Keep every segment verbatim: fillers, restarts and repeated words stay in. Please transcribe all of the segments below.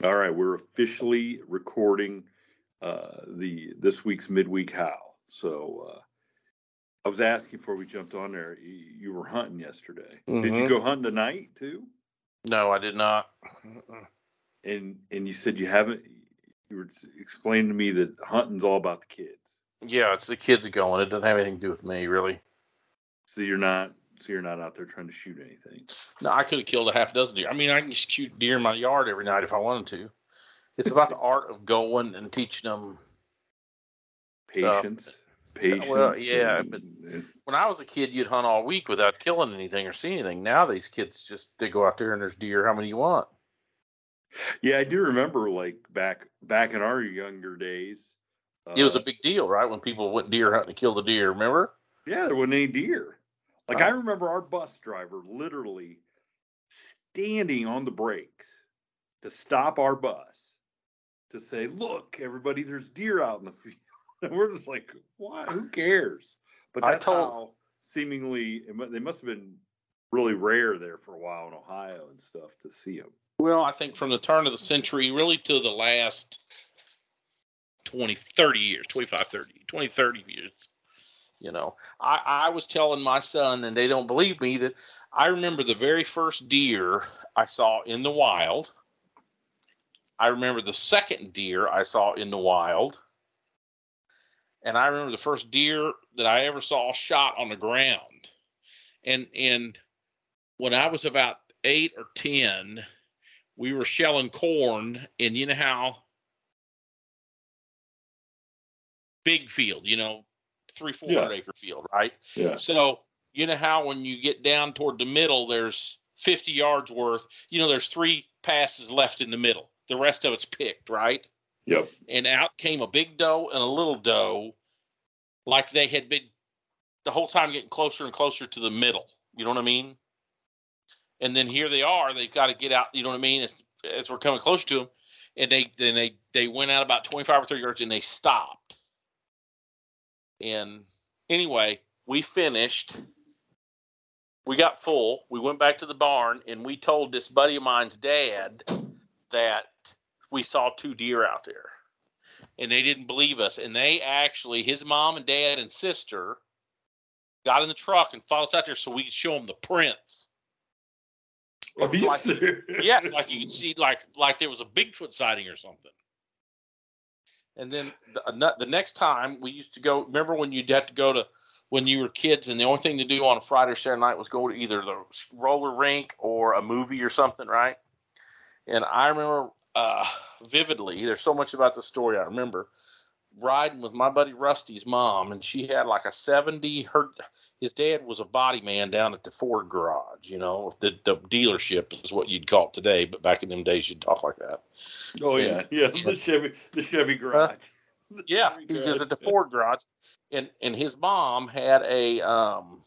All right, we're officially recording uh, the this week's midweek howl. So uh, I was asking before we jumped on there. You, you were hunting yesterday. Mm-hmm. Did you go hunting tonight too? No, I did not. And and you said you haven't. You were explaining to me that hunting's all about the kids. Yeah, it's the kids going. It doesn't have anything to do with me, really. So you're not. So you're not out there trying to shoot anything. No, I could have killed a half dozen deer. I mean, I can shoot deer in my yard every night if I wanted to. It's about the art of going and teaching them patience. Stuff. Patience. Well, yeah, and, but and, when I was a kid, you'd hunt all week without killing anything or seeing anything. Now these kids just they go out there and there's deer. How many you want? Yeah, I do remember like back back in our younger days. Uh, it was a big deal, right? When people went deer hunting to kill the deer. Remember? Yeah, there wasn't any deer. Like, Oh. I remember our bus driver literally standing on the brakes to stop our bus to say, look, everybody, there's deer out in the field. And we're just like, why? Who cares? But I that's told- how seemingly, they must have been really rare there for a while in Ohio and stuff to see them. Well, I think from the turn of the century, really to the last twenty, thirty years, twenty-five, thirty, twenty, thirty years. You know, I, I was telling my son, and they don't believe me, that I remember the very first deer I saw in the wild. I remember the second deer I saw in the wild. And I remember the first deer that I ever saw shot on the ground. And and when I was about eight or ten, we were shelling corn, and you know how big field, you know, three, four hundred Yeah. acre field, right? Yeah. So you know how when you get down toward the middle, there's fifty yards worth, you know, there's three passes left in the middle. The rest of it's picked, right? Yep. And out came a big doe and a little doe, like they had been the whole time getting closer and closer to the middle. You know what I mean? And then here they are. They've got to get out. You know what I mean? As, as we're coming closer to them, and they then they they went out about twenty-five or thirty yards, and they stopped. And anyway, we finished. We got full. We went back to the barn, and we told this buddy of mine's dad that we saw two deer out there. And they didn't believe us. And they actually, his mom and dad and sister got in the truck and followed us out there so we could show them the prints. Are you Like- serious? Yes, like you could see, like like there was a Bigfoot sighting or something. And then the, the next time we used to go, remember when you'd have to go to, when you were kids and the only thing to do on a Friday or Saturday night was go to either the roller rink or a movie or something, right? And I remember uh, vividly, there's so much about the story I remember, riding with my buddy Rusty's mom, and she had like a seventy, her, his dad was a body man down at the Ford garage, you know, the, the dealership is what you'd call it today, but back in them days you'd talk like that. Oh, And- yeah. Yeah. The Chevy, the Chevy garage. The Yeah, Chevy he was garage. at the Ford garage, and and his mom had a um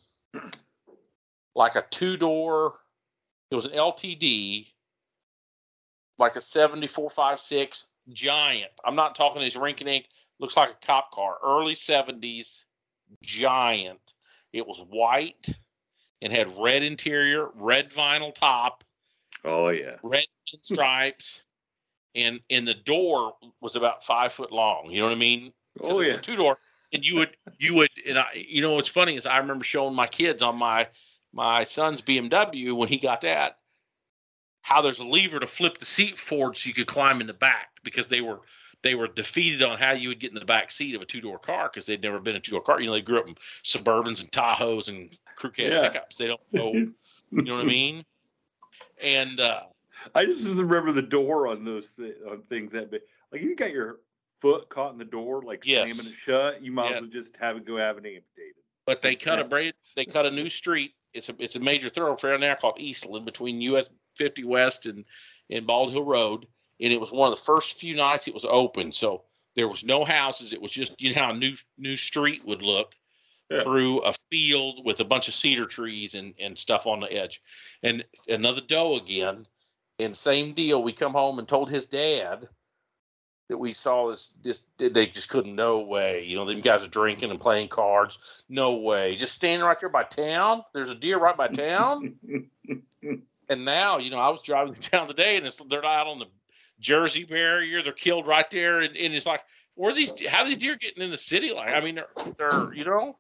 like a two door. It was an L T D, like a seventy-four five six giant. I'm not talking this rink and ink. Looks like a cop car. Early seventies, giant. It was white and had red interior, red vinyl top, Oh, yeah. red stripes, and and the door was about five foot long. You know what I mean? Oh, It yeah. was a two door, and you would you would and I you know what's funny is I remember showing my kids on my my son's B M W when he got that how there's a lever to flip the seat forward so you could climb in the back because they were they were defeated on how you would get in the back seat of a two door car because they'd never been in a two door car. You know, they grew up in Suburbans and Tahoes and crew cab Yeah. pickups. They don't know. You know what I mean? And uh, I just remember the door on those th- on things that big. Like, if you got your foot caught in the door, like Yes. slamming it shut, you might Yeah. as well just have it go have it amputated. But they It's cut a not- braid. They cut a new street. It's a it's a major thoroughfare now called Eastland between U S fifty West and and Bald Hill Road. And it was one of the first few nights it was open. So there was no houses. It was just you know how a new new street would look Yeah. through a field with a bunch of cedar trees and and stuff on the edge. And another doe again. And same deal. We come home and told his dad that we saw this, this, they just couldn't, no way. You know, them guys are drinking and playing cards. No way. Just standing right there by town. There's a deer right by town. And now, you know, I was driving down today and it's, they're out on the Jersey barrier. They're killed right there, and, and it's like, where are these? How are these deer getting in the city? Like, I mean, they're, they're you know,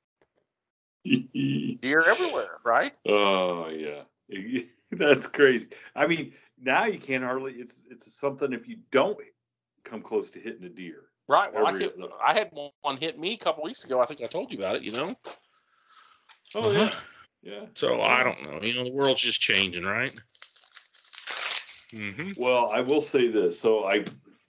deer everywhere, right? Oh yeah, that's crazy. I mean, now you can't hardly. It's it's something if you don't come close to hitting a deer. Right. Well, I, Every hit, other- I had one hit me a couple weeks ago. I think I told you about it. You know. Oh Uh-huh. yeah, yeah. So yeah. I don't know. You know, the world's just changing, right? Mm-hmm. Well, I will say this. So I,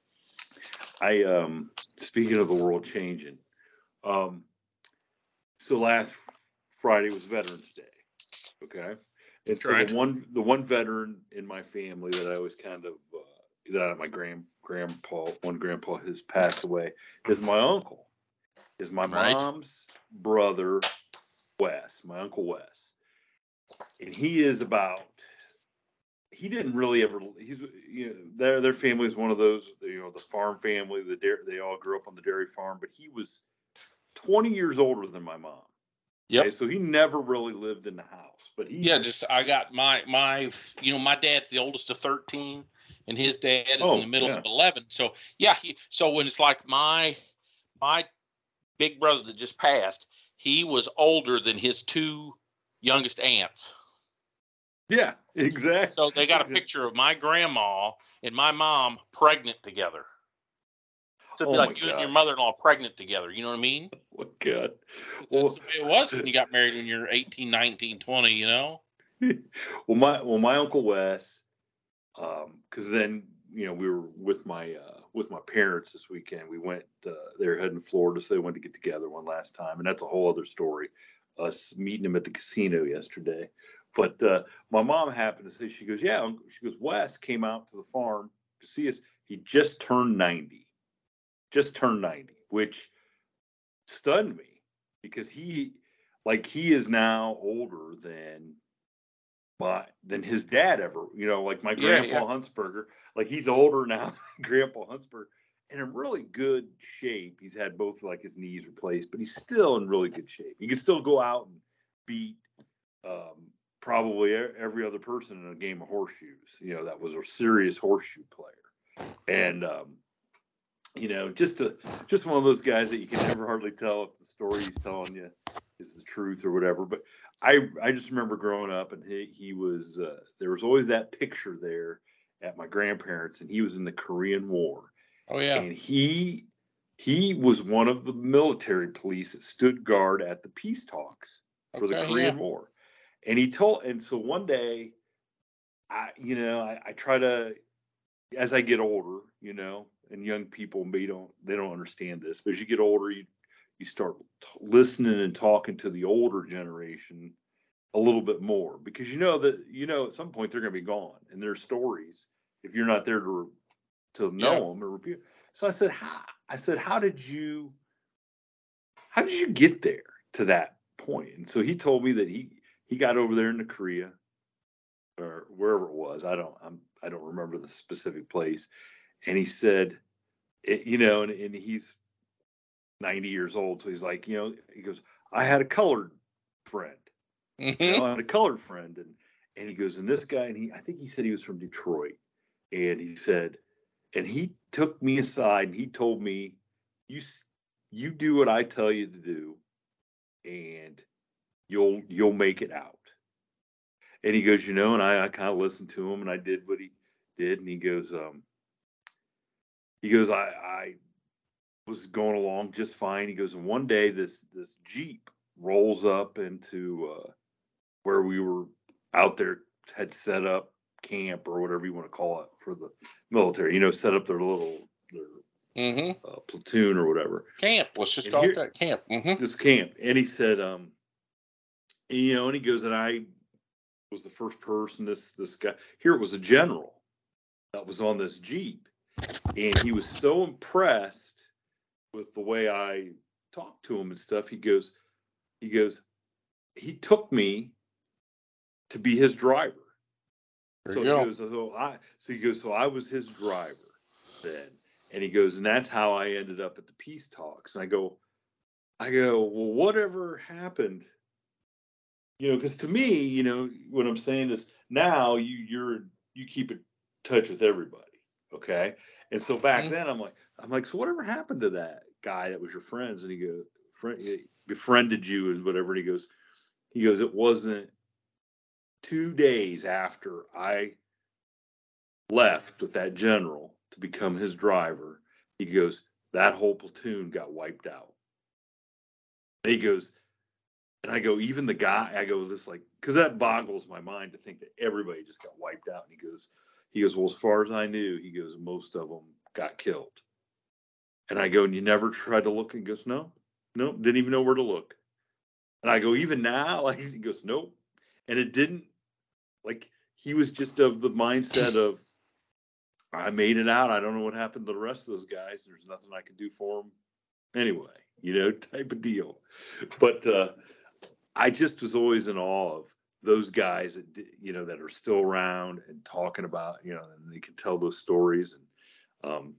I um, speaking of the world changing, um, so last Friday was Veterans Day. Okay, and That's so right. the one the one veteran in my family that I was kind of uh, that my grand grandpa one grandpa has passed away is my uncle. Is my Right. mom's brother, Wes, my uncle Wes, and he is about. He didn't really ever. He's you know their their family is one of those you know the farm family. The dairy, they all grew up on the dairy farm, but he was twenty years older than my mom. Yep. Okay, so he never really lived in the house, but he Yeah, just I got my my you know my dad's the oldest of thirteen, and his dad is Oh, in the middle yeah. of eleven. So yeah, he, so when it's like my my big brother that just passed, he was older than his two youngest aunts. yeah exactly. So they got a Exactly. picture of my grandma and my mom pregnant together. So it'd be Oh like my you and your gosh. mother-in-law pregnant together. You know what I mean? Oh God. That's Well, the way it was when you got married when you're eighteen, nineteen, twenty, you know? well, my well, my uncle Wes, um, because then you know we were with my uh, with my parents this weekend. We went. Uh, they were heading to Florida, so they wanted to get together one last time, and that's a whole other story. Us meeting him at the casino yesterday, but uh, my mom happened to say she goes, yeah. She goes, Wes came out to the farm to see us. He just turned ninety, just turned ninety, which stunned me because he, like, he is now older than my than his dad ever. You know, like my Yeah, grandpa Huntsberger, like he's older now than Grandpa Huntsberger, and in really good shape. He's had both like his knees replaced, but he's still in really good shape. He can still go out and beat um, probably e- every other person in a game of horseshoes. You know, that was a serious horseshoe player, and um, you know, just a just one of those guys that you can never hardly tell if the story he's telling you is the truth or whatever. But I I just remember growing up, and he he was uh, there was always that picture there at my grandparents, and he was in the Korean War, Oh yeah. and he he was one of the military police that stood guard at the peace talks for the Okay, Korean yeah. War, and he told, and so one day, I you know I, I try to as I get older, you know, and young people maybe don't they don't understand this, but as you get older, you you start t- listening and talking to the older generation a little bit more because you know that you know at some point they're going to be gone and their stories if you're not there to to know Yeah. them or repeat. So I said, how I said, how did you how did you get there to that point? And so he told me that he he got over there into Korea or wherever it was. I don't I'm I don't remember the specific place. And he said, it, you know, and, and he's ninety years old, so he's like, you know, he goes, I had a colored friend. Mm-hmm. You know, I had a colored friend, and and he goes, and this guy, and he, I think he said he was from Detroit, and he said, and he took me aside and he told me, you you do what I tell you to do, and you'll you'll make it out. And he goes, you know, and I, I kind of listened to him, and I did what he did, and he goes, um, he goes, I I was going along just fine. He goes, and one day this this Jeep rolls up into uh, where we were out there, had set up camp or whatever you want to call it for the military. You know, set up their little their Mm-hmm. uh, platoon or whatever. Camp. Let's just And call here- it that. Camp. Mm-hmm. This camp, and he said, um, you know, and he goes, and I was the first person. This this guy here, it was a general that was on this Jeep, and he was so impressed with the way I talked to him and stuff. He goes, he goes, he took me to be his driver. There So you he go. goes, so I, so he goes, so I was his driver then, and he goes, and that's how I ended up at the peace talks. And I go, I go, well, whatever happened, you know, because to me, you know, what I'm saying is now you you're you keep in touch with everybody. Okay. And so back Mhm. then I'm like, I'm like, so whatever happened to that guy that was your friends? And he goes, friend, he befriended you and whatever. And he goes, he goes, it wasn't two days after I left with that general to become his driver. He goes, that whole platoon got wiped out. And he goes, and I go, even the guy, I go, this like, because that boggles my mind to think that everybody just got wiped out. And he goes, he goes, well, as far as I knew, he goes, most of them got killed. And I go, and you never tried to look? And he goes, no, no, didn't even know where to look. And I go, even now, like he goes, nope. And it didn't, like he was just of the mindset of, I made it out. I don't know what happened to the rest of those guys. There's nothing I can do for them anyway, you know, type of deal. But uh, I just was always in awe of those guys that, you know, that are still around and talking about, you know, and they can tell those stories. And, um,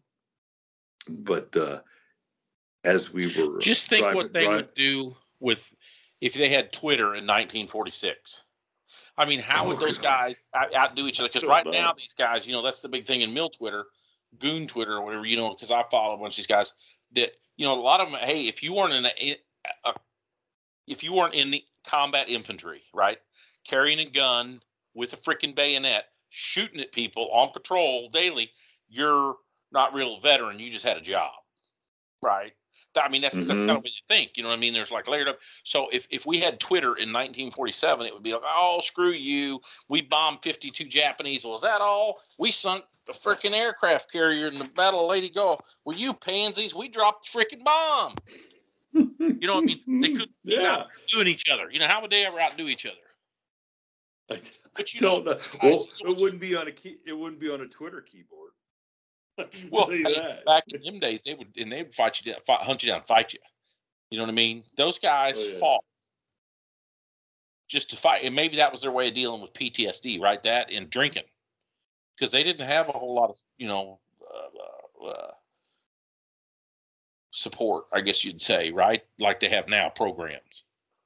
but uh, as we were Just think driving, what they drive, would do with if they had Twitter in nineteen forty-six. I mean, how would Oh, those God. guys out- outdo each other? Because Don't right know. now, these guys, you know, that's the big thing in mill Twitter, goon Twitter, or whatever, you know, because I follow a bunch of these guys that, you know, a lot of them, hey, if you weren't in a, a if you weren't in the combat infantry, right, carrying a gun with a freaking bayonet, shooting at people on patrol daily, you're not real veteran. You just had a job, right? I mean, that's that's kind Mhm. of what you think. You know what I mean? There's like layered up. So if, if we had Twitter in nineteen forty-seven, it would be like, oh, screw you. We bombed fifty-two Japanese. Well, is that all? We sunk a freaking aircraft carrier in the Battle of Lady Gulf. Well, you pansies, we dropped the freaking bomb. You know what I mean? They couldn't keep Yeah. outdoing each other. You know, how would they ever outdo each other? I, I But you know, don't know. those guys, Well, you know, it wouldn't be on a key. It wouldn't be on a Twitter keyboard. I can well, tell you hey, that. back in them days, they would and they would fight you down, fight, hunt you down, fight you. You know what I mean? Those guys Oh yeah. fought just to fight, and maybe that was their way of dealing with P T S D, right? That and drinking, because they didn't have a whole lot of, you know, uh, uh, support, I guess you'd say, right? Like they have now, programs.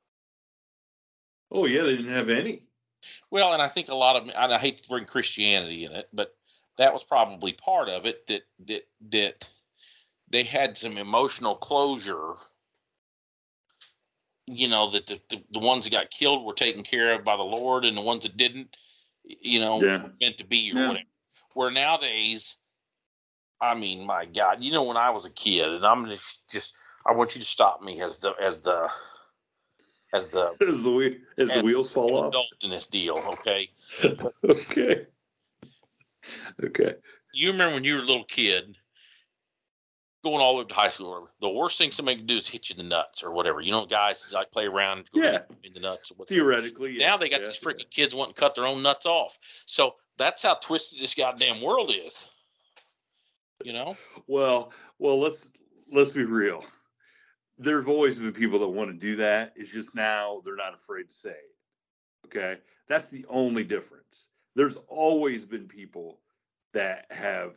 Oh yeah. They didn't have any. Well, and I think a lot of, and I hate to bring Christianity in it, but that was probably part of it. That that that they had some emotional closure. You know, that the, the, the ones that got killed were taken care of by the Lord, and the ones that didn't, you know, Yeah. were meant to be or Yeah. whatever. Where nowadays, I mean, my God, you know, when I was a kid, and I'm just, just I want you to stop me as the as the as the As the whe- as the as wheels fall an off. adult in this deal, okay? Okay. Okay. You remember when you were a little kid, going all the way up to high school, or whatever, the worst thing somebody can do is hit you in the nuts or whatever. You know, guys like play around and go Yeah. hit you in the nuts or whatever. Theoretically, yeah. Now they got yeah, these yeah. freaking kids wanting to cut their own nuts off. So that's how twisted this goddamn world is. You know? Well, well, let's let's be real. There've always been people that want to do that. It's just now they're not afraid to say it. Okay, that's the only difference. There's always been people that have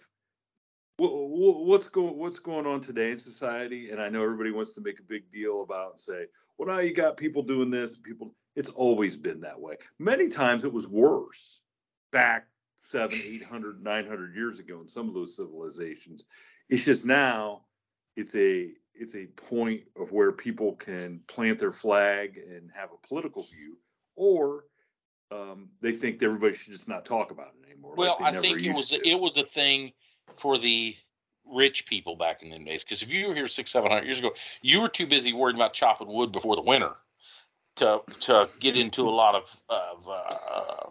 what's going what's going on today in society, and I know everybody wants to make a big deal about and say, well, now you got people doing this, people. It's always been that way. Many times it was worse back seven, eight hundred, nine hundred years ago in some of those civilizations. It's just now it's a it's a point of where people can plant their flag and have a political view, or um, they think everybody should just not talk about it anymore. Well, like they I never think it used was to. it was a thing for the rich people back in them days. Because if you were here six, seven hundred years ago, you were too busy worried about chopping wood before the winter to to get into a lot of of uh,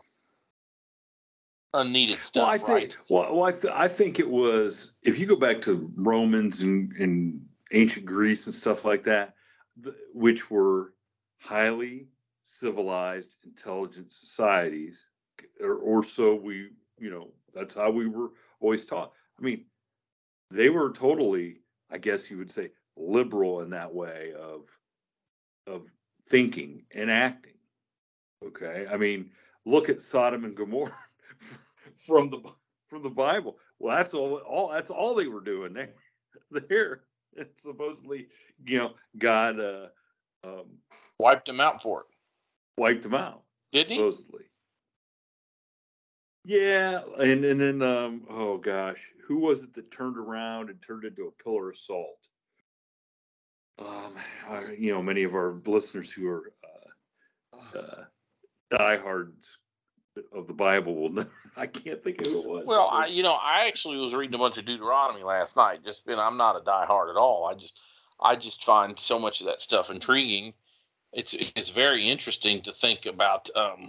unneeded stuff. Well, I think. Right? Well, well I, th- I think it was. If you go back to Romans and, and ancient Greece and stuff like that, th- which were highly civilized, intelligent societies, or, or so we, you know, that's how we were always taught. I mean, they were totally, I guess you would say, liberal in that way of of thinking and acting. Okay, I mean, look at Sodom and Gomorrah from the from the Bible. Well, that's all. All that's all they were doing there. There, it's supposedly, you know, God uh, um, Wiped them out for it. wiped them out. Didn't he? Supposedly. Yeah, and and then um, oh gosh, who was it that turned around and turned into a pillar of salt? Um, I, you know, many of our listeners who are uh, uh, diehards of the Bible will know. I can't think of who it was. Well, It I was- you know I actually was reading a bunch of Deuteronomy last night. Just been I'm not a diehard at all. I just I just find so much of that stuff intriguing. It's it's very interesting to think about. Um,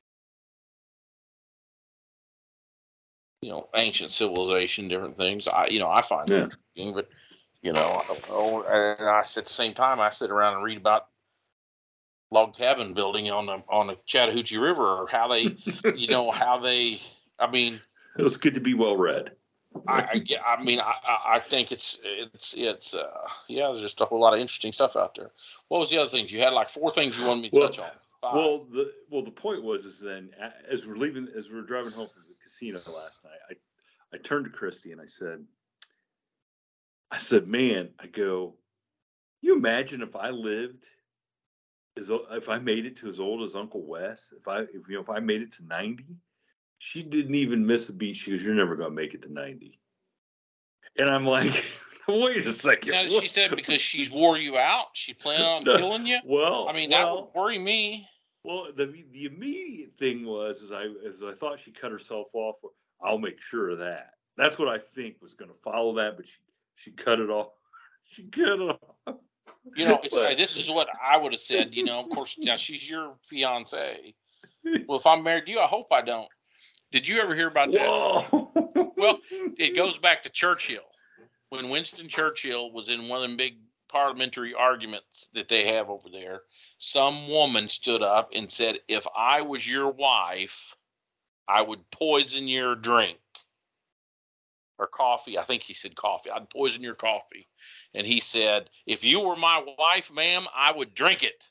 you know, ancient civilization, different things. I, you know, I find yeah. it interesting, but you know, I don't know. And I at the same time, I sit around and read about log cabin building on the on the Chattahoochee River, or how they, you know, how they. I mean, It was good to be well read. I, I get. I mean, I, I I think it's it's it's uh yeah, there's just a whole lot of interesting stuff out there. What was the other things you had? Like four things you wanted me to Well, touch on. Five. well, the well the point was is then a- as we're leaving, as we were driving home from the casino last night, I I turned to Christy and I said, I said, man, I go, you imagine if I lived as o- if I made it to as old as Uncle Wes, if I if you know if I made it to ninety, she didn't even miss a beat. She goes, you're never gonna make it to ninety. And I'm like, wait a second. Now, what- she said because she's wore you out, she planning on No, killing you. Well, I mean, that well, would worry me. well, the the immediate thing was is I as I thought she cut herself off. I'll make sure of that. That's what I think was going to follow that, but she she cut it off. She cut it off. You know, it's, But- this is what I would have said. You know, of course, now she's your fiance. Well, if I'm married to you, I hope I don't. Did you ever hear about that? Whoa. Well, it goes back to Churchill. When Winston Churchill was in one of them big parliamentary arguments that they have over there, some woman stood up and said, if I was your wife, I would poison your drink or coffee. I think he said coffee. I'd poison your coffee. And he said, if you were my wife, ma'am, I would drink it.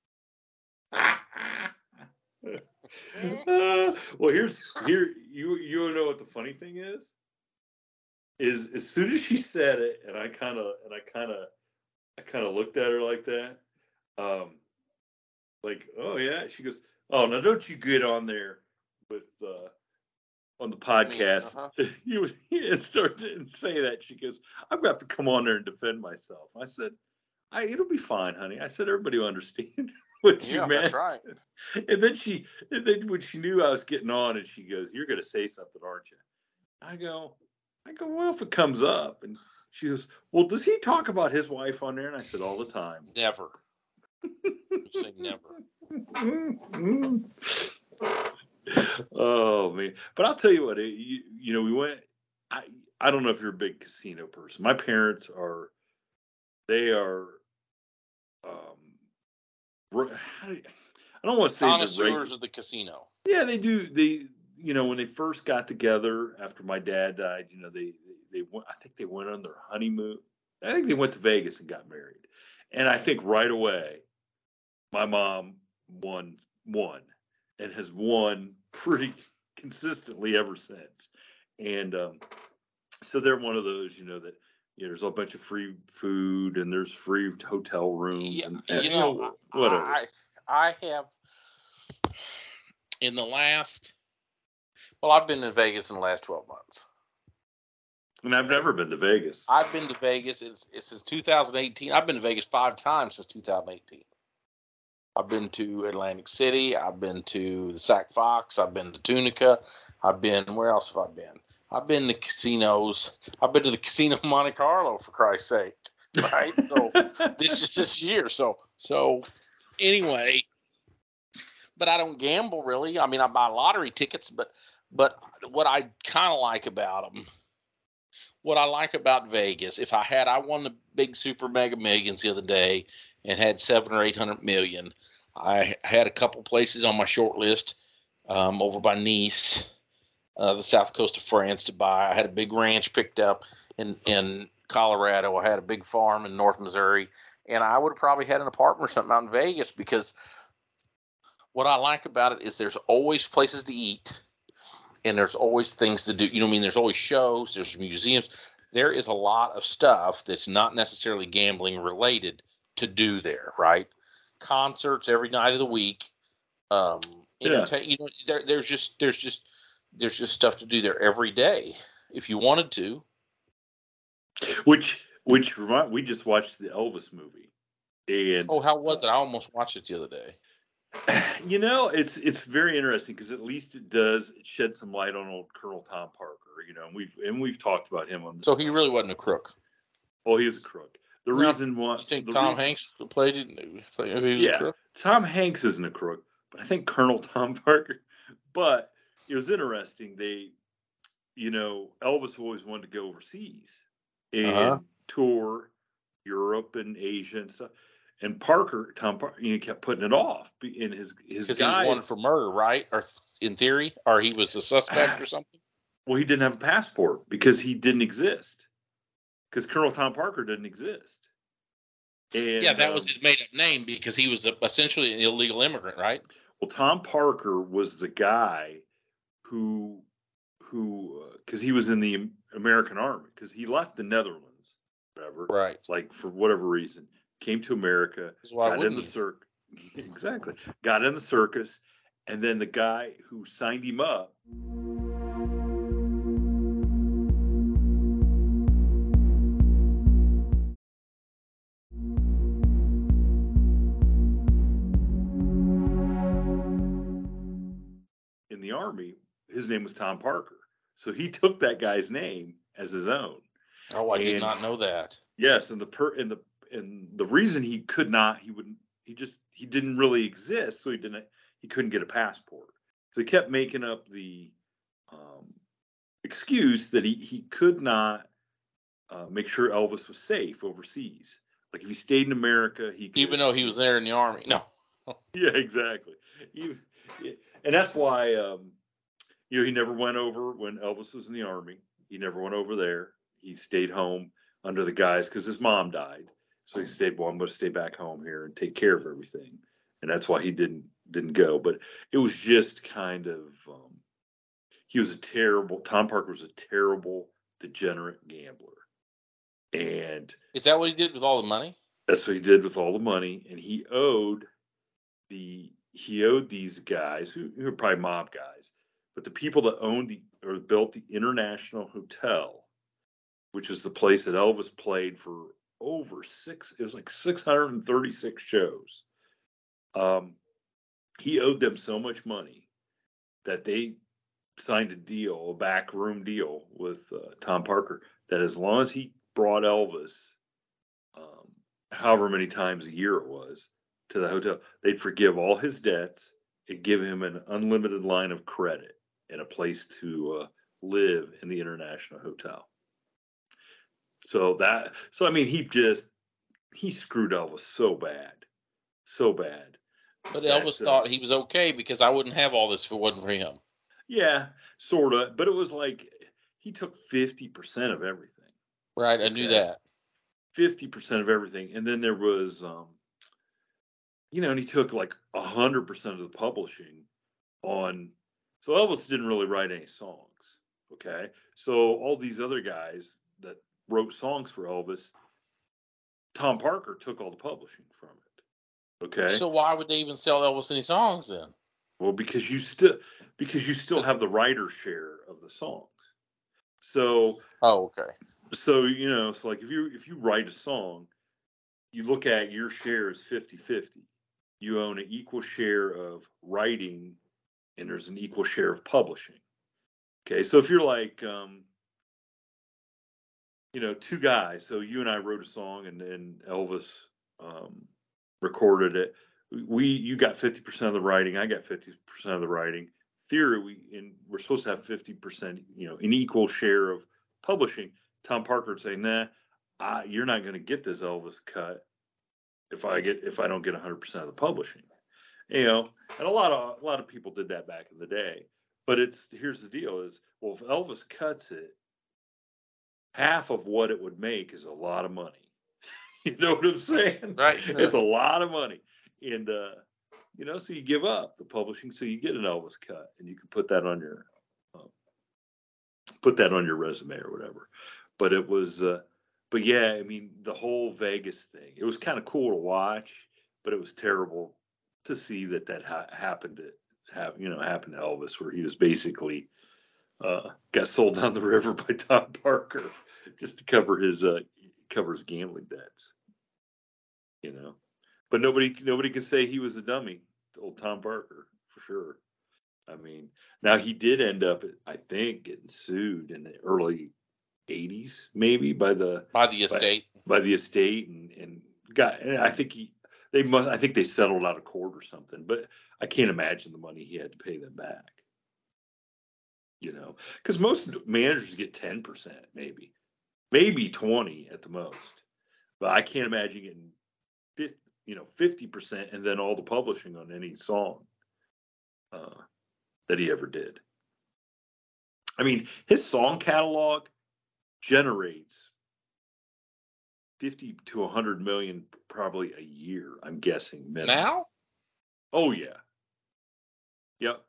Uh, well, here's here you you know what the funny thing is is as soon as she said it, and I kind of and I kind of I kind of looked at her like that, um, like oh yeah. She goes, oh now don't you get on there with uh, on the podcast. uh-huh. You would start to say that. She goes, I'm gonna have to come on there and defend myself. I said, I it'll be fine, honey. I said everybody will understand what you Yeah, meant. that's right. And then she, and then when she knew I was getting on, and she goes, "You're going to say something, aren't you?" I go, I go, well, if it comes up, and she goes, "Well, does he talk about his wife on there?" And I said, "All the time." Never. Say never. Oh man! But I'll tell you what, it, you, you know, we went. I I don't know if you're a big casino person. My parents are. They are. Um, how do you, I don't want to say they're Connoisseurs reg- of the casino. Yeah, they do. They, you know, when they first got together after my dad died, you know, they, they, they went, I think they went on their honeymoon. I think they went to Vegas and got married. And I think right away, my mom won, won and has won pretty consistently ever since. And um, so they're one of those, you know, that, you know, there's a bunch of free food and there's free hotel rooms. Yeah, and, and you know, whatever. I, I have in the last, well, I've been in Vegas in the last twelve months. And I've never been to Vegas. I've been to Vegas it's, it's since two thousand eighteen. I've been to Vegas five times since two thousand eighteen. I've been to Atlantic City. I've been to the Sac Fox. I've been to Tunica. I've been, where else have I been? I've been to casinos. I've been to the Casino Monte Carlo, for Christ's sake. Right? So this is this year. So, so anyway, but I don't gamble really. I mean, I buy lottery tickets, but, but what I kind of like about them, what I like about Vegas, if I had, I won the big super mega millions the other day and had seven or eight hundred million. I had a couple places on my short list um, over by Nice, uh, the south coast of France to buy. I had a big ranch picked up in, in Colorado. I had a big farm in North Missouri, and I would have probably had an apartment or something out in Vegas because what I like about it is there's always places to eat. And there's always things to do. You know what I mean? There's always shows. There's museums. There is a lot of stuff that's not necessarily gambling related to do there, right? Concerts every night of the week. Um, Yeah. entertain, you know, there, there's just there's just there's just stuff to do there every day if you wanted to. Which, which remind, we just watched the Elvis movie, and oh, how was uh, it? I almost watched it the other day. You know, it's it's very interesting because at least it does shed some light on old Colonel Tom Parker. You know, and we've and we've talked about him on. So he really wasn't a crook. Well, he was a crook. The now, reason why you think the Tom reason, Hanks played it? If he was yeah, a crook? Tom Hanks isn't a crook, but I think Colonel Tom Parker. But it was interesting. They, you know, Elvis always wanted to go overseas and uh-huh. tour Europe and Asia and stuff. And Parker, Tom Parker, you know, kept putting it off. In his his because he was wanted for murder, right? Or in theory, or he was a suspect or something. Well, he didn't have a passport because he didn't exist. Because Colonel Tom Parker didn't exist. And, yeah, that um, was his made-up name because he was a, essentially an illegal immigrant, right? Well, Tom Parker was the guy who, who, because uh, he was in the American Army, because he left the Netherlands, whatever, right? Like for whatever reason, came to America, got in the circus, exactly, got in the circus, and then the guy who signed him up. In the Army, his name was Tom Parker. So he took that guy's name as his own. Oh, I and, did not know that. Yes, and the per and the and the reason he could not, he wouldn't, he just he didn't really exist, so he didn't he couldn't get a passport. So he kept making up the um, excuse that he he could not uh, make sure Elvis was safe overseas. Like if he stayed in America, he could, even though he was there in the Army. No. Yeah, exactly. He, and that's why um, you know he never went over when Elvis was in the Army. He never went over there. He stayed home under the guise because his mom died. So he stayed, well, I'm going to stay back home here and take care of everything. And that's why he didn't didn't go. But it was just kind of, um, he was a terrible, Tom Parker was a terrible, degenerate gambler. And is that what he did with all the money? That's what he did with all the money. And he owed the, he owed these guys, who, who were probably mob guys, but the people that owned the, or built the International Hotel, which is the place that Elvis played for over six, it was like six hundred thirty-six shows. Um, he owed them so much money that they signed a deal, a backroom deal with uh, Tom Parker, that as long as he brought Elvis, um, however many times a year it was, to the hotel, they'd forgive all his debts and give him an unlimited line of credit and a place to uh, live in the International Hotel. So that, so I mean, he just, he screwed Elvis so bad, so bad. But Elvis that, thought uh, he was okay because I wouldn't have all this if it wasn't for him. Yeah, sort of. But it was like, he took fifty percent of everything. Right, I okay? knew that. fifty percent of everything. And then there was, um, you know, and he took like one hundred percent of the publishing on, so Elvis didn't really write any songs, okay? So all these other guys that wrote songs for Elvis, Tom Parker took all the publishing from it. Okay. So why would they even sell Elvis any songs then? Well, because you still because you still have the writer's share of the songs. So oh, okay. So you know, so like if you if you write a song, you look at your share as fifty-fifty. You own an equal share of writing, and there's an equal share of publishing. Okay, so if you're like um, you know, two guys. So you and I wrote a song, and then Elvis um, recorded it. We, you got fifty percent of the writing. I got fifty percent of the writing. Theory, we, and we're supposed to have fifty percent, you know, an equal share of publishing. Tom Parker would say, "Nah, I, you're not going to get this Elvis cut if I get if I don't get one hundred percent of the publishing." You know, and a lot of a lot of people did that back in the day. But it's here's the deal: is well, if Elvis cuts it, half of what it would make is a lot of money. You know what I'm saying? Right. It's a lot of money. And, uh, you know, so you give up the publishing, so you get an Elvis cut, and you can put that on your, uh, put that on your resume or whatever. But it was, uh, but yeah, I mean, the whole Vegas thing, it was kind of cool to watch, but it was terrible to see that that ha- happened to have, you know, happened to Elvis, where he was basically, uh, got sold down the river by Tom Parker just to cover his uh, cover his gambling debts. You know, but nobody nobody could say he was a dummy. Old Tom Parker, for sure. I mean, now he did end up, I think, getting sued in the early eighties, maybe by the by the estate, by, by the estate, and and got. And I think he, they must. I think they settled out of court or something. But I can't imagine the money he had to pay them back. You know, because most managers get ten percent, maybe, maybe twenty at the most. But I can't imagine getting, fifty, you know, fifty percent, and then all the publishing on any song. Uh, that he ever did. I mean, his song catalog generates fifty to one hundred million probably a year, I'm guessing. Minimum. Now? Oh, yeah. Yep.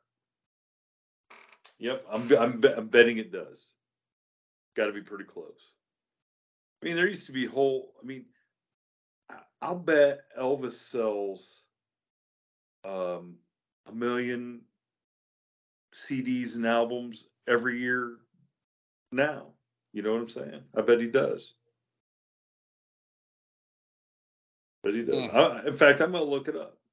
Yep, I'm, I'm, I'm betting it does. Got to be pretty close. I mean, there used to be whole, I mean, I'll bet Elvis sells um, a million C Ds and albums every year now. You know what I'm saying? I bet he does. But he does. Mm. I, in fact, I'm going to look it up.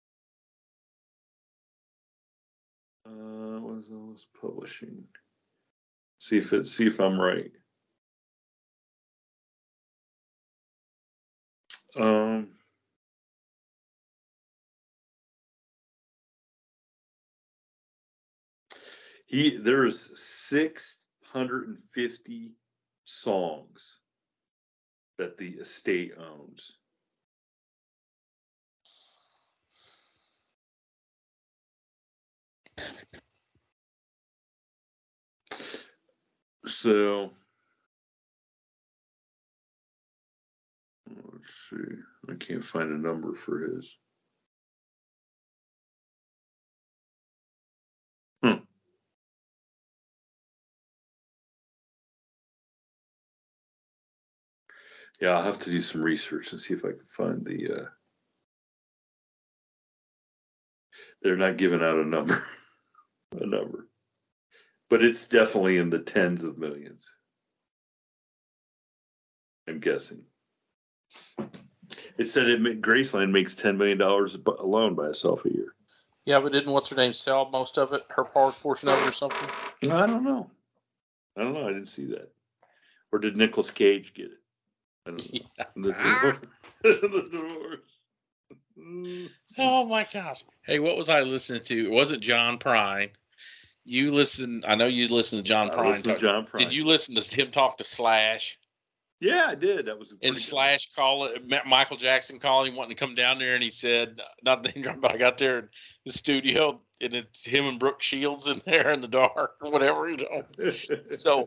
Uh, what is all this publishing? See if it, see if I'm right. Um, he there's six hundred fifty songs that the estate owns. So let's see. I can't find a number for his. Hmm. Yeah, I'll have to do some research and see if I can find the. Uh... They're not giving out a number, a number, but it's definitely in the tens of millions. I'm guessing. It said it Graceland makes ten million dollars alone by itself a year. Yeah, but didn't what's her name sell most of it, her part portion of it or something? I don't know. I don't know. I didn't see that. Or did Nicolas Cage get it? I don't know. Yeah. The, divorce. the divorce. Oh my gosh! Hey, what was I listening to? It wasn't John Prine. You listen. I know you listen to John I Prine. Talk, to John Prine. Did you listen to him talk to Slash? Yeah, I did. That was a and Slash call it. Michael Jackson called him wanting to come down there, and he said, "Not the drop," but I got there in the studio, and it's him and Brooke Shields in there in the dark or whatever, you know. So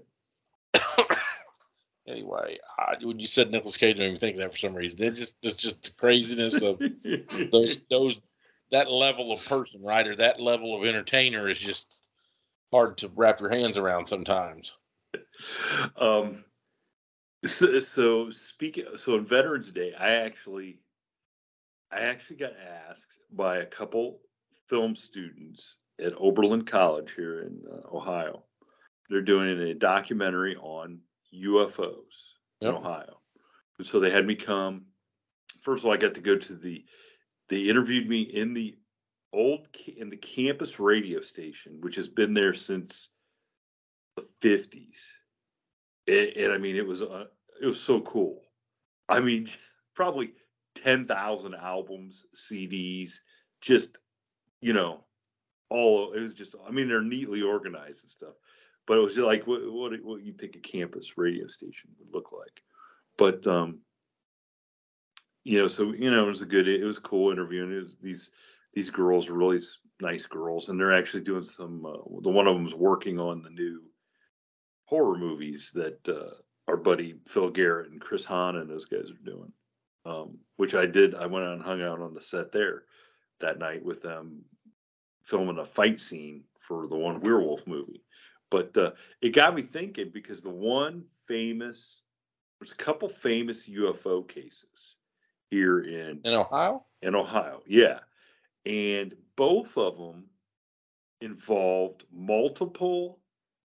anyway, I, when you said Nicolas Cage, I didn't even think of that for some reason. It just it's just the craziness of those those that level of person, right, or that level of entertainer is just hard to wrap your hands around sometimes. Um. So, so speaking, so on Veterans Day, I actually, I actually got asked by a couple film students at Oberlin College here in uh, Ohio. They're doing a documentary on U F Os yep. in Ohio. And so they had me come. First of all, I got to go to the. They interviewed me in the old in the campus radio station, which has been there since the fifties. It, and I mean, it was uh, it was so cool. I mean, probably ten thousand albums, C Ds, just, you know, all, it was just, I mean, they're neatly organized and stuff. But it was like what what, what you think a campus radio station would look like. But, um, you know, so, you know, it was a good, it was cool interviewing. It was, these these girls were really nice girls, and they're actually doing some, uh, the one of them's working on the new horror movies that uh, our buddy Phil Garrett and Chris Hahn and those guys are doing, um, which I did. I went out and hung out on the set there that night with them, filming a fight scene for the one werewolf movie. But uh, it got me thinking, because the one famous, there's a couple famous U F O cases here in in Ohio. In Ohio, yeah, and both of them involved multiple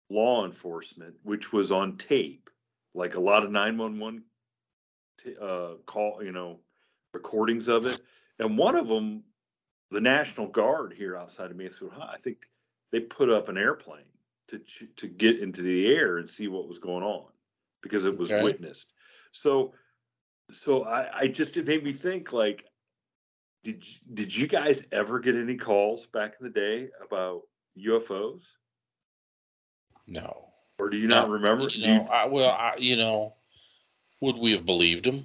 law enforcement, which was on tape, like a lot of nine one one t- uh, call, you know, recordings of it. And one of them, the National Guard here outside of Mansfield High, I think they put up an airplane to to get into the air and see what was going on because it was Okay. witnessed. So, so I, I just, it made me think, like, did did you guys ever get any calls back in the day about U F Os? No. Or do you No, not remember? You Do know, you- I, well, I, you know, would we have believed him?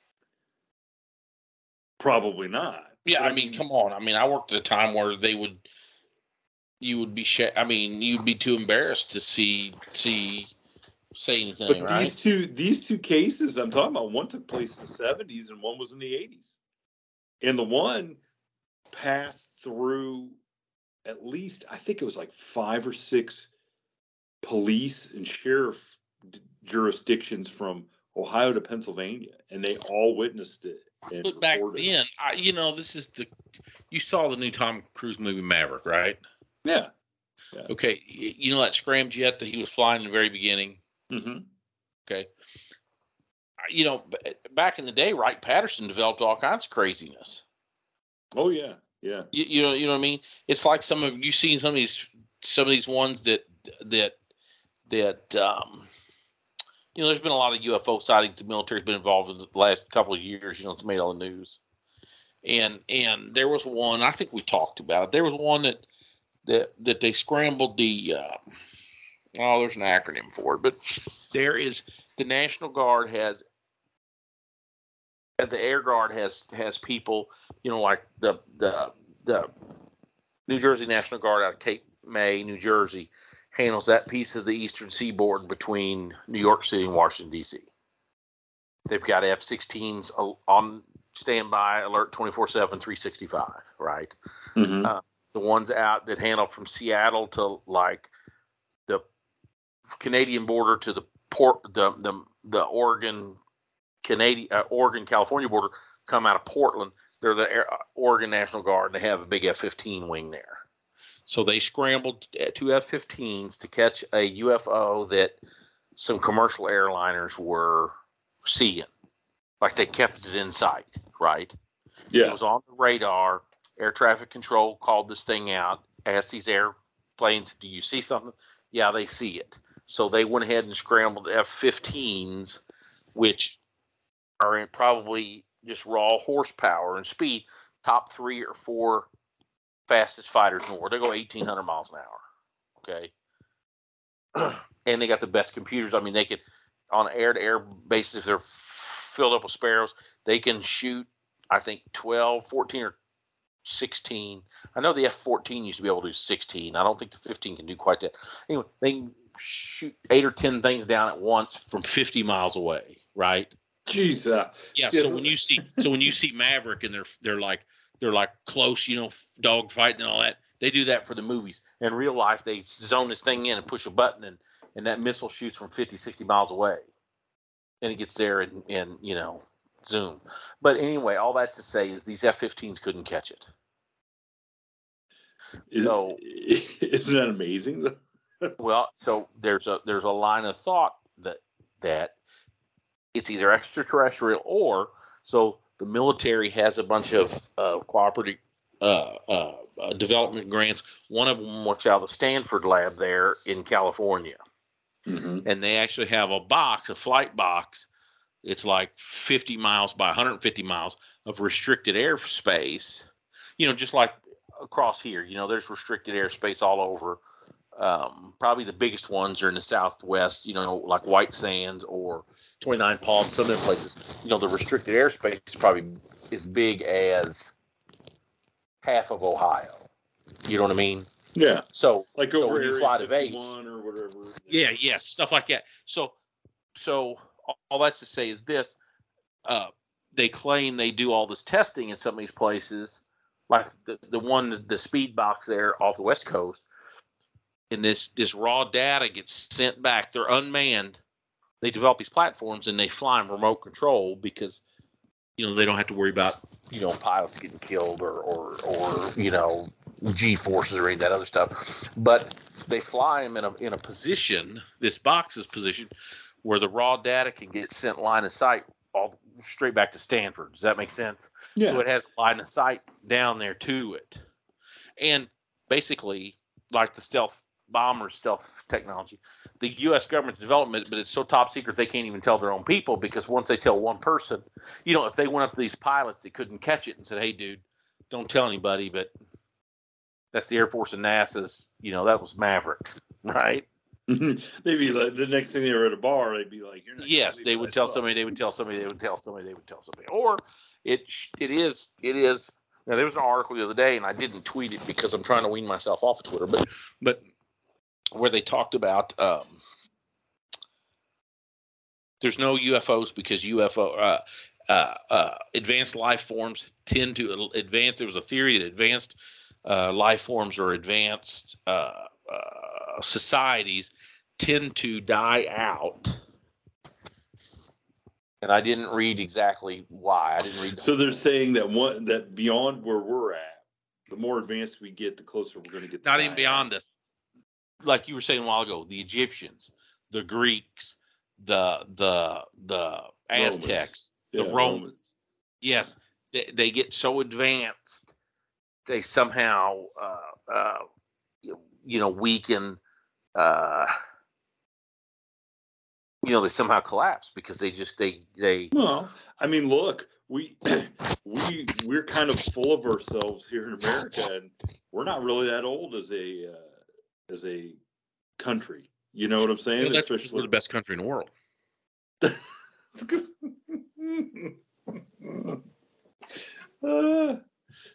Probably not. Yeah, But I mean, come on. I mean, I worked at a time where they would, you would be, sh- I mean, you'd be too embarrassed to see, see, say anything, But right? these two these two cases I'm talking about, one took place in the seventies and one was in the eighties. And the one passed through at least, I think it was like five or six police and sheriff d- jurisdictions from Ohio to Pennsylvania, and they all witnessed it. And But back reported. then, I, you know, this is the, you saw the new Tom Cruise movie Maverick, right? Yeah. Okay, y- you know that scramjet that he was flying in the very beginning? Mm-hmm. Okay. You know, b- back in the day, Wright Patterson developed all kinds of craziness. Oh yeah, yeah. You, you know, you know what I mean? It's like some of you seen some of these, some of these ones that that that um, you know. There's been a lot of U F O sightings. The military's been involved in the last couple of years. You know, it's made all the news. And and there was one. I think we talked about it. There was one that that that they scrambled the. Uh, oh, there's an acronym for it, but there is the National Guard has. The Air Guard has has people, you know, like the the the New Jersey National Guard out of Cape May, New Jersey, handles that piece of the eastern seaboard between New York City and Washington, D C. They've got F sixteens on standby, alert twenty-four seven, three sixty-five, right? Mm-hmm. Uh, the ones out that handle from Seattle to like the Canadian border to the port, the the the Oregon. Canadian, uh, Oregon, California border come out of Portland. They're the Air, uh, Oregon National Guard. And they have a big F fifteen wing there. So they scrambled two F fifteens to catch a U F O that some commercial airliners were seeing. Like they kept it in sight, right? Yeah. It was on the radar. Air traffic control called this thing out, asked these airplanes, do you see something? Yeah, they see it. So they went ahead and scrambled F fifteens, which are in probably just raw horsepower and speed, top three or four fastest fighters in the world. They go eighteen hundred miles an hour. Okay. And they got the best computers. I mean, they could, on air to air basis, if they're filled up with sparrows, they can shoot, I think, twelve, fourteen, or sixteen. I know the F fourteen used to be able to do sixteen. I don't think the fifteen can do quite that. Anyway, they can shoot eight or ten things down at once from fifty miles away, right? Jeez. Uh, Yeah. see, So when you see, so when you see Maverick and they're they're like they're like close, you know, dog fighting and all that. They do that for the movies. In real life, they zone this thing in and push a button, and and that missile shoots from fifty, sixty miles away, and it gets there and and you know, zoom. But anyway, all that's to say is these F fifteens couldn't catch it. is, So isn't that amazing? well, so there's a there's a line of thought that that it's either extraterrestrial or so the military has a bunch of uh, cooperative uh, uh, uh, development grants. One of them works out of the Stanford lab there in California. Mm-hmm. And they actually have a box, a flight box. It's like fifty miles by one hundred fifty miles of restricted airspace, you know, just like across here, you know, there's restricted airspace all over. Um, probably the biggest ones are in the Southwest, you know, like White Sands or twenty-nine Palms, some of them places, you know, the restricted airspace is probably as big as half of Ohio. You know what I mean? Yeah. So, Like so over when you Area fly to Vegas, fifty-one or whatever. yeah, yes, stuff like that. So, so all that's to say is this: uh, they claim they do all this testing in some of these places, like the the one, the speed box there off the West Coast. And this this raw data gets sent back. They're unmanned. They develop these platforms and they fly them remote control because, you know, they don't have to worry about, you know, pilots getting killed or or or you know, G forces or any of that other stuff. But they fly them in a in a position, this box is positioned where the raw data can get sent line of sight all straight back to Stanford. Does that make sense? Yeah. So it has line of sight down there to it. And basically, like the stealth bomber stealth technology, the U S government's development, but it's so top secret they can't even tell their own people, because once they tell one person, you know, if they went up to these pilots that couldn't catch it and said, hey, dude, don't tell anybody, but that's the Air Force and NASA's, you know, that was Maverick, right? Maybe like the next thing they were at a bar, they'd be like, You're not yes, they would tell saw. somebody, they would tell somebody, they would tell somebody, they would tell somebody. Or it it is, it is, now there was an article the other day, and I didn't tweet it because I'm trying to wean myself off of Twitter, but, but where they talked about um, there's no U F Os because U F O, uh, uh, uh, advanced life forms tend to advance. There was a theory that advanced uh, life forms or advanced uh, uh, societies tend to die out. And I didn't read exactly why. I didn't read. So they're saying that one that beyond where we're at, the more advanced we get, the closer we're going to get. Not even beyond us. Like you were saying a while ago, the Egyptians, the Greeks, the the the Aztecs, Yeah, the Romans. Romans. Yes, they, they get so advanced, they somehow uh, uh, you, you know weaken. Uh, you know, they somehow collapse because they just they they. Well, I mean, look, we we we're kind of full of ourselves here in America, and we're not really that old as a uh, as a country. You know what I'm saying? Well, that's because Especially we're the best country in the world. uh,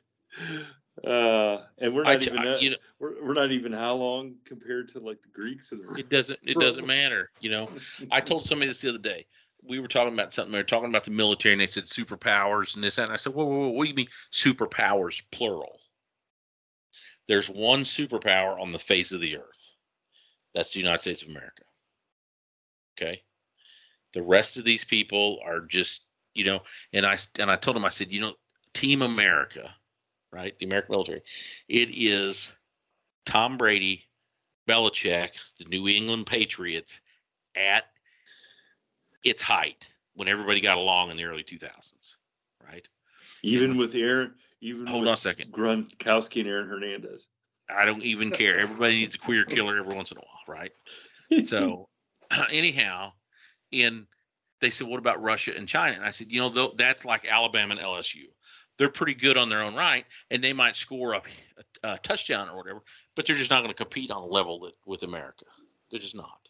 uh, and we're I not t- even I- that, you know, we're, we're not even how long compared to like the Greeks and the it doesn't it doesn't Romans. matter. You know, I told somebody this the other day. We were talking about something. They were talking about the military, and they said superpowers and this and that. And I said, whoa, whoa, whoa, what do you mean superpowers plural? There's one superpower on the face of the earth. That's the United States of America. Okay. The rest of these people are just, you know, and I and I told him, I said, you know, Team America, right? The American military, it is Tom Brady, Belichick, the New England Patriots at its height when everybody got along in the early two thousands, right? Even with Aaron, even Hold with on a second. Gronkowski and Aaron Hernandez. I don't even care. Everybody needs a queer killer every once in a while, right? So, anyhow, in they said, what about Russia and China? And I said, you know, th- that's like Alabama and L S U. They're pretty good on their own right, and they might score a, a, a touchdown or whatever, but they're just not going to compete on a level that with America. They're just not.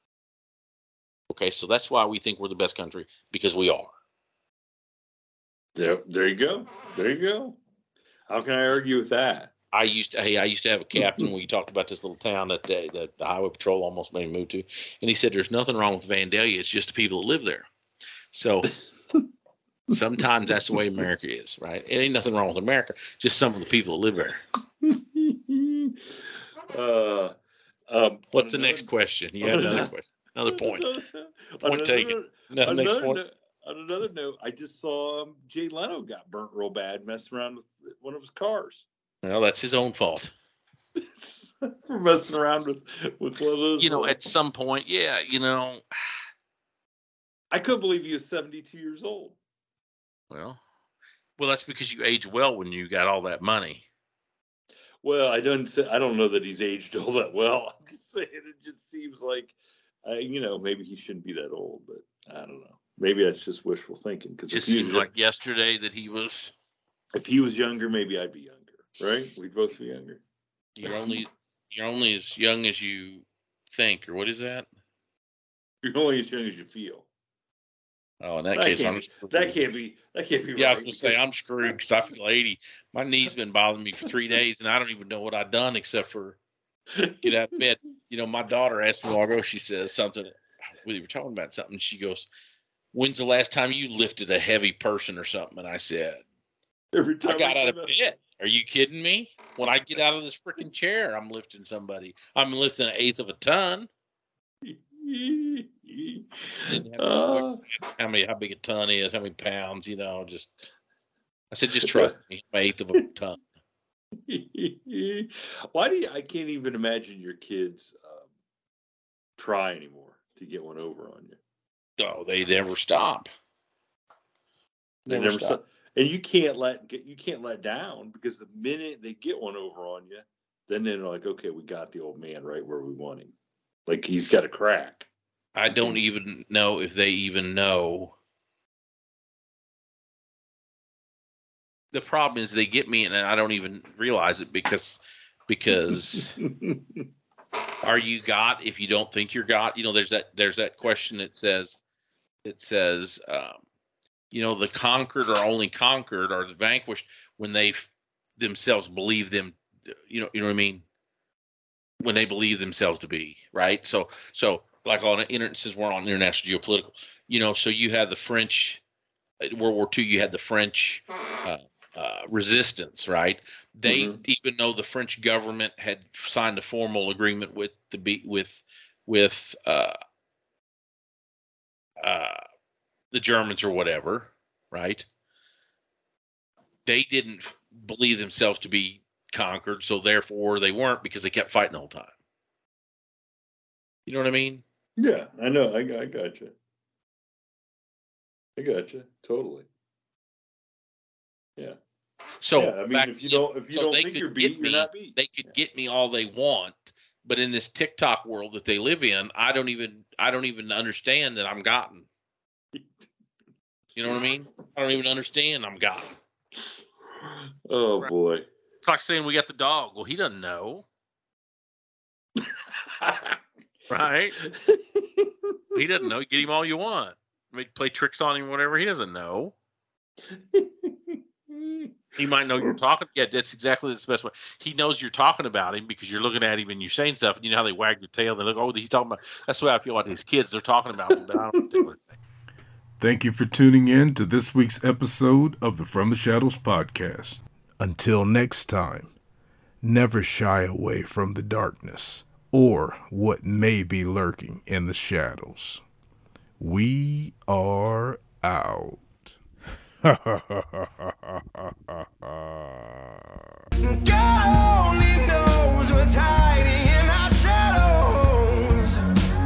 Okay, so that's why we think we're the best country, because we are. There, there you go. There you go. How can I argue with that? I used to, hey, I used to have a captain when you talked about this little town that the, the, the highway patrol almost made me move to, and he said, "There's nothing wrong with Vandalia. It's just the people that live there." So sometimes that's the way America is, right? It ain't nothing wrong with America, just some of the people that live there. uh, um, What's the another, next question? You have another question, another point. Point another, taken. No, next another, point. no- on another note, I just saw um, Jay Leno got burnt real bad messing around with one of his cars. Well, that's his own fault. For messing around with, with one of those. You know, little- at some point, yeah, you know, I couldn't believe he was seventy-two years old. well, well, that's because you age well when you got all that money. Well, I don't say, I don't know that he's aged all that well. I'm just saying it just seems like, uh, you know, maybe he shouldn't be that old, but I don't know. Maybe that's just wishful thinking. Because Just if, he seems was- like yesterday that he was. if he was younger, maybe I'd be younger, right? We'd both be younger. You're only you're only as young as you think, or what is that? You're only as young as you feel. Oh, in that, That case, can't I'm. be, that can't be. That can't be. Yeah, I right was gonna say because- I'm screwed because I feel eighty. My knee's been bothering me for three days, and I don't even know what I've done except for get out of bed. You know, my daughter asked me a while ago. She says something. We were talking about something. She goes, "When's the last time you lifted a heavy person or something?" And I said, Every time I got we out of come out- bed. Are you kidding me? When I get out of this freaking chair, I'm lifting somebody. I'm lifting an eighth of a ton. Didn't have Uh, how many, how big a ton is, how many pounds, you know, just, I said, just trust me, I'm an eighth of a ton. Why do you, I can't even imagine your kids um, try anymore to get one over on you. Oh, they never stop. They Never, never stop. stop. And you can't let get you can't let down, because the minute they get one over on you, then they're like, okay, we got the old man right where we want him. Like, he's got a crack. I don't even know if they even know. The problem is they get me and I don't even realize it because because are you got if you don't think you're got? You know, there's that there's that question that says it says um, you know, the conquered are only conquered or the vanquished when they f- themselves believe them. You know, you know what I mean? When they believe themselves to be, right? So so like on inter- since we're on international geopolitical, you know, so you had the French World War Two, you had the French uh, uh, resistance, right? They mm-hmm. even though the French government had signed a formal agreement with the be with with uh, uh, the Germans or whatever, right? They didn't believe themselves to be conquered, so therefore they weren't, because they kept fighting the whole time. You know what I mean? Yeah, I know. I, I got you. I got you totally. Yeah. So yeah, I mean, back, if you don't, if you so don't think you're beat, me, you're not beat. They could yeah. get me all they want, but in this TikTok world that they live in, I don't even, I don't even understand that I'm gotten. You know what I mean? I don't even understand I'm gotten. Oh right. boy. It's like saying we got the dog. Well, he doesn't know. Right? He doesn't know. Get him all you want. Make play tricks on him, whatever. He doesn't know. He might know you're talking. Yeah, that's exactly the best way. He knows you're talking about him because you're looking at him and you're saying stuff. And you know how they wag their tail. They look, oh, he's talking about. That's the way I feel about these kids. They're talking about me, but I don't know what to say. Thank you for tuning in to this week's episode of the From the Shadows podcast. Until next time, never shy away from the darkness or what may be lurking in the shadows. We are out. God only knows what's hiding in our shadows.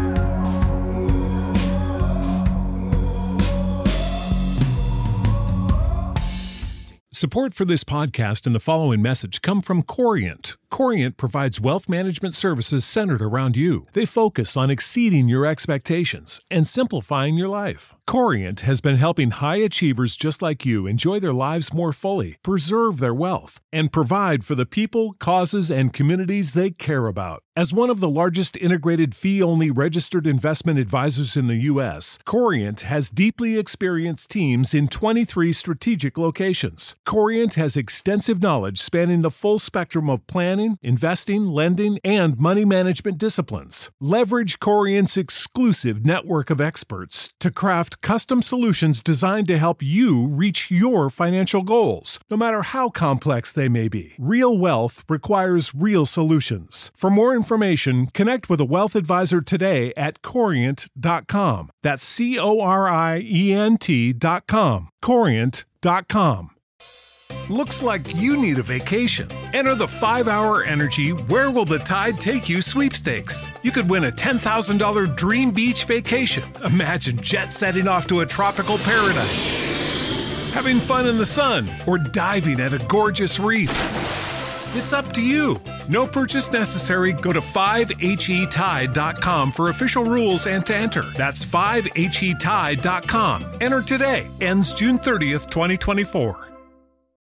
Support for this podcast and the following message come from Corient. Corient provides wealth management services centered around you. They focus on exceeding your expectations and simplifying your life. Corient has been helping high achievers just like you enjoy their lives more fully, preserve their wealth, and provide for the people, causes, and communities they care about. As one of the largest integrated fee-only registered investment advisors in the U S, Corient has deeply experienced teams in twenty-three strategic locations. Corient has extensive knowledge spanning the full spectrum of planning, investing, lending, and money management disciplines. Leverage Corient's exclusive network of experts to craft custom solutions designed to help you reach your financial goals, no matter how complex they may be. Real wealth requires real solutions. For more information, connect with a wealth advisor today at corient dot com. That's C O R I E N T dot com. corient dot com. Looks like you need a vacation. Enter the five hour Energy Where Will the Tide Take You sweepstakes. You could win a ten thousand dollars dream beach vacation. Imagine jet setting off to a tropical paradise, having fun in the sun, or diving at a gorgeous reef. It's up to you. No purchase necessary. Go to five H E tide dot com for official rules and to enter. That's five H E tide dot com. Enter today. Ends June thirtieth, twenty twenty-four.